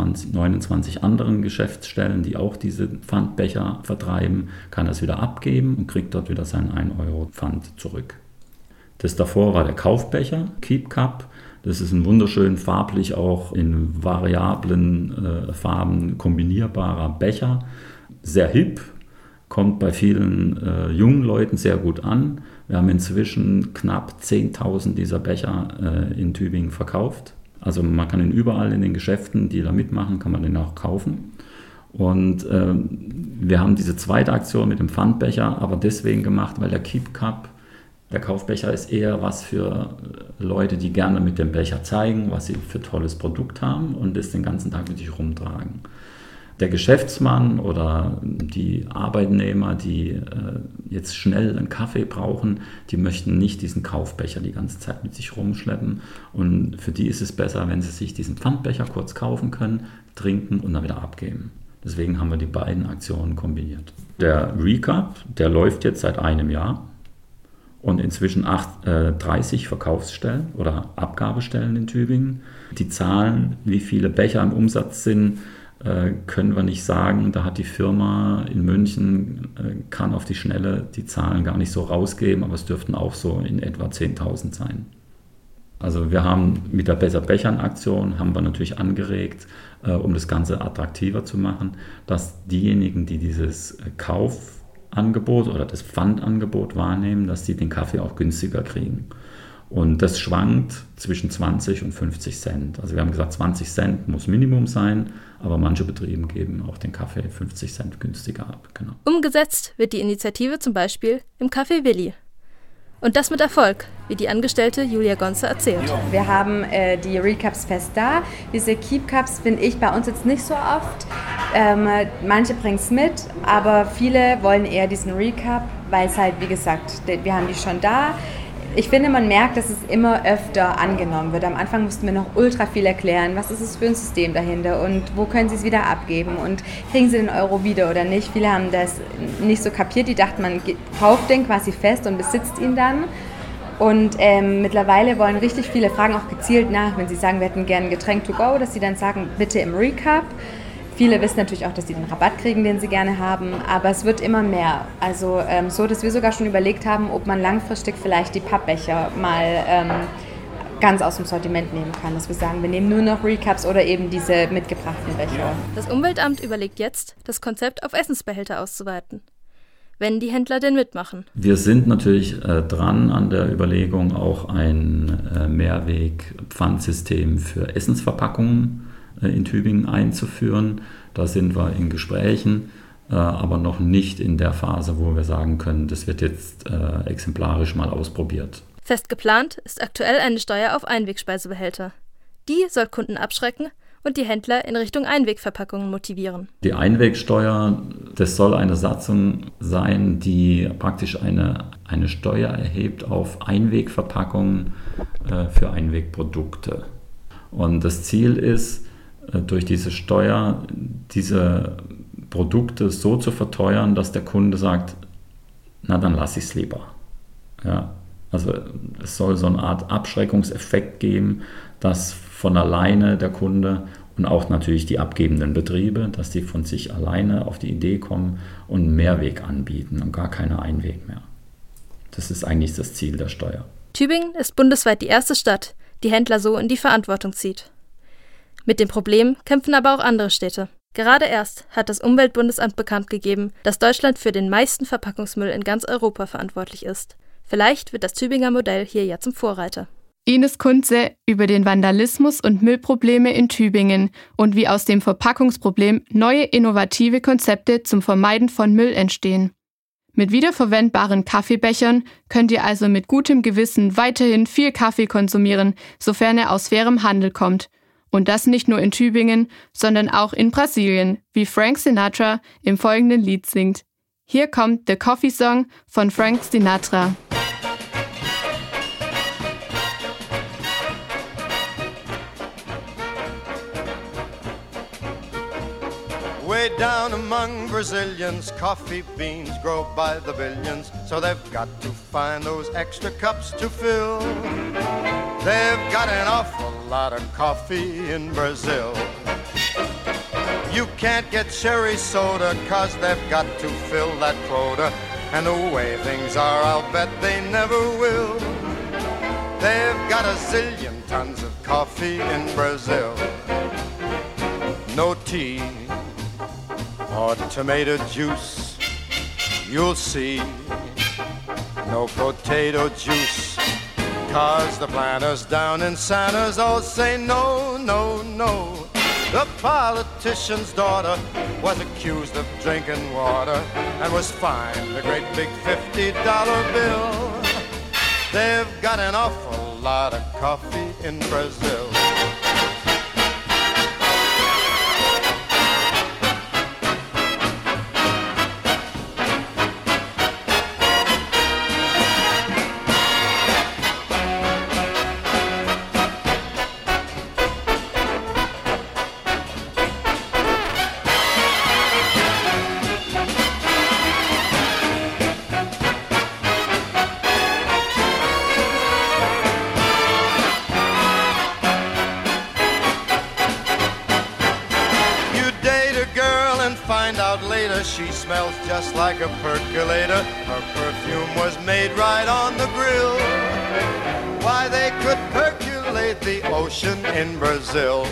29 anderen Geschäftsstellen, die auch diese Pfandbecher vertreiben, kann er es wieder abgeben und kriegt dort wieder seinen 1 Euro Pfand zurück. Das davor war der Kaufbecher, Keep Cup. Das ist ein wunderschön farblich auch in variablen Farben kombinierbarer Becher. Sehr hip, kommt bei vielen jungen Leuten sehr gut an. Wir haben inzwischen knapp 10.000 dieser Becher in Tübingen verkauft. Also man kann ihn überall in den Geschäften, die da mitmachen, kann man den auch kaufen. Und wir haben diese zweite Aktion mit dem Pfandbecher aber deswegen gemacht, weil der Keep Cup, der Kaufbecher ist eher was für Leute, die gerne mit dem Becher zeigen, was sie für tolles Produkt haben und das den ganzen Tag mit sich rumtragen. Der Geschäftsmann oder die Arbeitnehmer, die jetzt schnell einen Kaffee brauchen, die möchten nicht diesen Kaufbecher die ganze Zeit mit sich rumschleppen. Und für die ist es besser, wenn sie sich diesen Pfandbecher kurz kaufen können, trinken und dann wieder abgeben. Deswegen haben wir die beiden Aktionen kombiniert. Der Recap, der läuft jetzt seit einem Jahr und inzwischen 30 Verkaufsstellen oder Abgabestellen in Tübingen. Die Zahlen, wie viele Becher im Umsatz sind, können wir nicht sagen. Da hat die Firma in München, kann auf die Schnelle die Zahlen gar nicht so rausgeben, aber es dürften auch so in etwa 10.000 sein. Also wir haben mit der Besser Bechern-Aktion haben wir natürlich angeregt, um das Ganze attraktiver zu machen, dass diejenigen, die dieses Kaufangebot oder das Pfandangebot wahrnehmen, dass sie den Kaffee auch günstiger kriegen. Und das schwankt zwischen 20 und 50 Cent. Also wir haben gesagt, 20 Cent muss Minimum sein, aber manche Betriebe geben auch den Kaffee 50 Cent günstiger ab. Genau. Umgesetzt wird die Initiative zum Beispiel im Café Willi. Und das mit Erfolg, wie die Angestellte Julia Gonze erzählt. Wir haben die Recaps fest da. Diese Keep Cups finde ich bei uns jetzt nicht so oft. Manche bringen es mit, aber viele wollen eher diesen Recap, weil es halt, wie gesagt, wir haben die schon da. Ich finde, man merkt, dass es immer öfter angenommen wird. Am Anfang mussten wir noch ultra viel erklären, was ist es für ein System dahinter und wo können sie es wieder abgeben und kriegen sie den Euro wieder oder nicht. Viele haben das nicht so kapiert, die dachten, man kauft den quasi fest und besitzt ihn dann. Und mittlerweile wollen richtig viele fragen auch gezielt nach, wenn sie sagen, wir hätten gerne ein Getränk to go, dass sie dann sagen, bitte im Recap. Viele wissen natürlich auch, dass sie den Rabatt kriegen, den sie gerne haben, aber es wird immer mehr. Also so, dass wir sogar schon überlegt haben, ob man langfristig vielleicht die Pappbecher mal ganz aus dem Sortiment nehmen kann. Dass wir sagen, wir nehmen nur noch Recaps oder eben diese mitgebrachten Becher. Das Umweltamt überlegt jetzt, das Konzept auf Essensbehälter auszuweiten. Wenn die Händler denn mitmachen. Wir sind natürlich dran an der Überlegung, auch ein Mehrweg-Pfandsystem für Essensverpackungen in Tübingen einzuführen. Da sind wir in Gesprächen, aber noch nicht in der Phase, wo wir sagen können, das wird jetzt exemplarisch mal ausprobiert. Fest geplant ist aktuell eine Steuer auf Einwegspeisebehälter. Die soll Kunden abschrecken und die Händler in Richtung Einwegverpackungen motivieren. Die Einwegsteuer, das soll eine Satzung sein, die praktisch eine Steuer erhebt auf Einwegverpackungen für Einwegprodukte. Und das Ziel ist, durch diese Steuer diese Produkte so zu verteuern, dass der Kunde sagt, na dann lasse ich es lieber. Ja, also es soll so eine Art Abschreckungseffekt geben, dass von alleine der Kunde und auch natürlich die abgebenden Betriebe, dass die von sich alleine auf die Idee kommen und einen Mehrweg anbieten und gar keine Einweg mehr. Das ist eigentlich das Ziel der Steuer. Tübingen ist bundesweit die erste Stadt, die Händler so in die Verantwortung zieht. Mit dem Problem kämpfen aber auch andere Städte. Gerade erst hat das Umweltbundesamt bekannt gegeben, dass Deutschland für den meisten Verpackungsmüll in ganz Europa verantwortlich ist. Vielleicht wird das Tübinger Modell hier ja zum Vorreiter. Ines Kunze über den Vandalismus und Müllprobleme in Tübingen und wie aus dem Verpackungsproblem neue innovative Konzepte zum Vermeiden von Müll entstehen. Mit wiederverwendbaren Kaffeebechern könnt ihr also mit gutem Gewissen weiterhin viel Kaffee konsumieren, sofern er aus fairem Handel kommt. Und das nicht nur in Tübingen, sondern auch in Brasilien, wie Frank Sinatra im folgenden Lied singt. Hier kommt The Coffee Song von Frank Sinatra. Way down among Brazilians, coffee beans grow by the billions, so they've got to find those extra cups to fill. They've got an awful lot of coffee in Brazil. You can't get cherry soda, 'cause they've got to fill that quota, and the way things are, I'll bet they never will. They've got a zillion tons of coffee in Brazil. No tea or tomato juice, you'll see. No potato juice, 'cause the planters down in Santa's all say no, no, no. The politician's daughter was accused of drinking water and was fined a great big $50 bill. They've got an awful lot of coffee in Brazil. She smells just like a percolator. Her perfume was made right on the grill. Why, they could percolate the ocean in Brazil.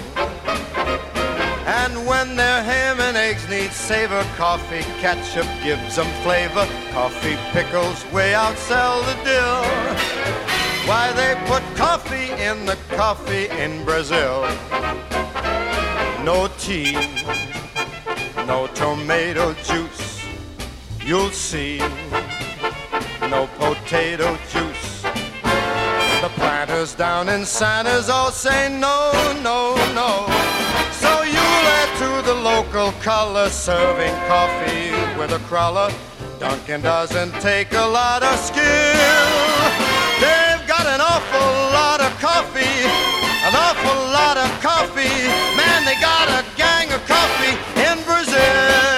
And when their ham and eggs need savor, coffee ketchup gives them flavor. Coffee pickles way outsell the dill. Why, they put coffee in the coffee in Brazil. No tea, no tomato juice, you'll see. No potato juice. The planters down in Santa's all say no, no, no. So you'll add to the local color, serving coffee with a crawler. Dunkin' doesn't take a lot of skill. They've got an awful lot of coffee, an awful lot of coffee. Man, they got a gang of coffee in Brazil.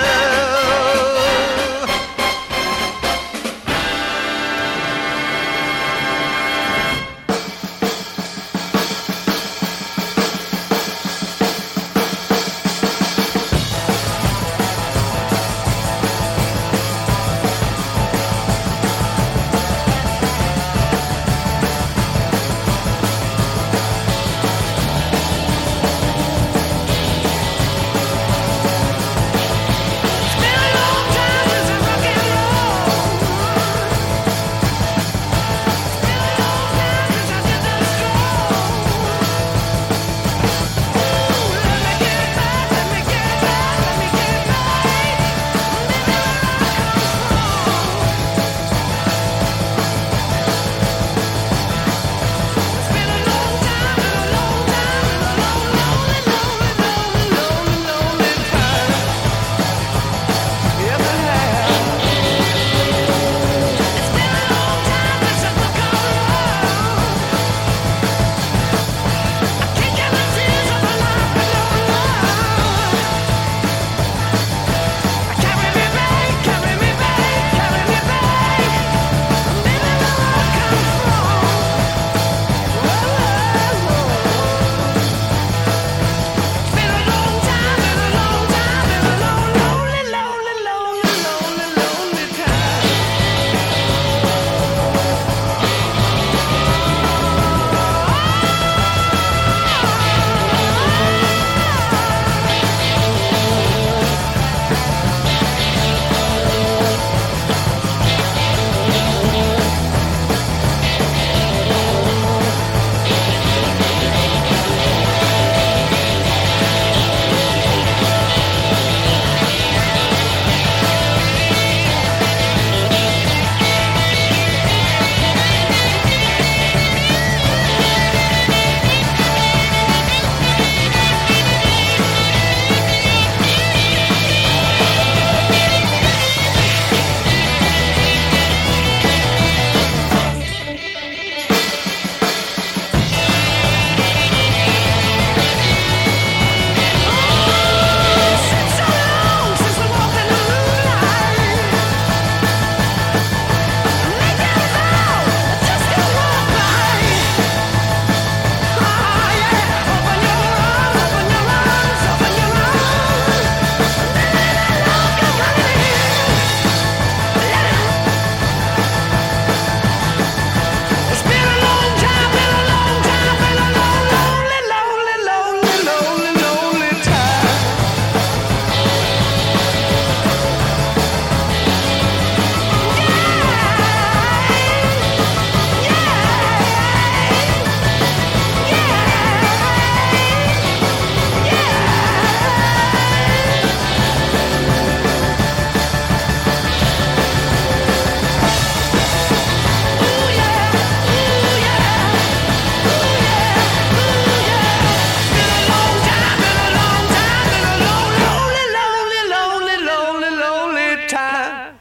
time.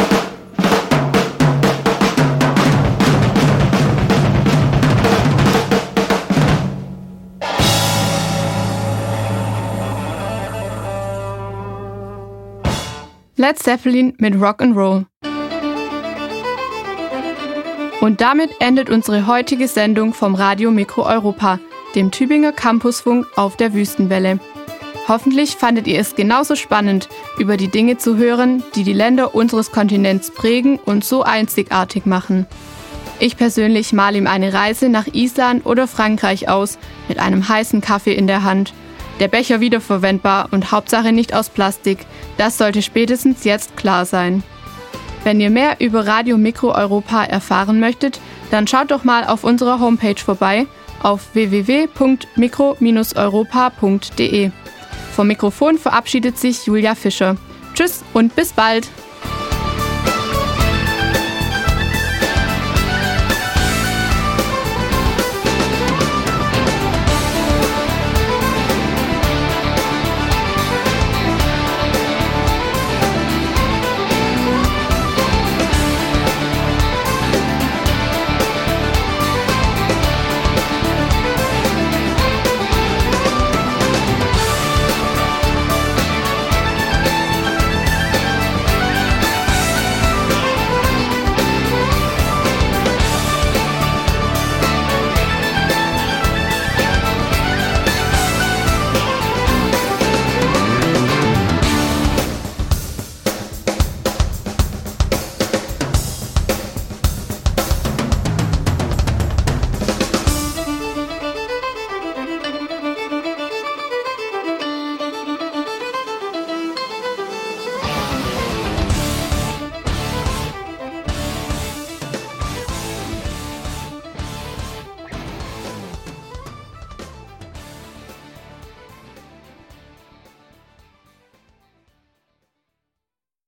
Led Zeppelin mit Rock'n'Roll. Und damit endet unsere heutige Sendung vom Radio Mikro Europa, dem Tübinger Campusfunk auf der Wüstenwelle. Hoffentlich fandet ihr es genauso spannend, über die Dinge zu hören, die die Länder unseres Kontinents prägen und so einzigartig machen. Ich persönlich male ihm eine Reise nach Island oder Frankreich aus, mit einem heißen Kaffee in der Hand. Der Becher wiederverwendbar und Hauptsache nicht aus Plastik, das sollte spätestens jetzt klar sein. Wenn ihr mehr über Radio Mikro Europa erfahren möchtet, dann schaut doch mal auf unserer Homepage vorbei auf www.mikro-europa.de. Vom Mikrofon verabschiedet sich Julia Fischer. Tschüss und bis bald!